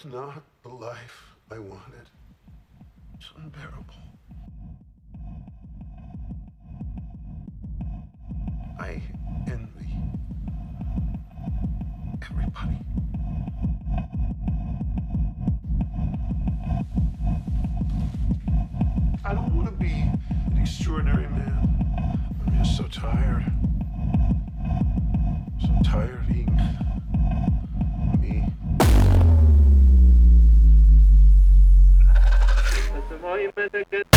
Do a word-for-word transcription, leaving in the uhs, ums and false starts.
is not the life I wanted. It's unbearable. I envy everybody. I don't want to be an extraordinary man. I'm just so tired. So tired of being me. المهم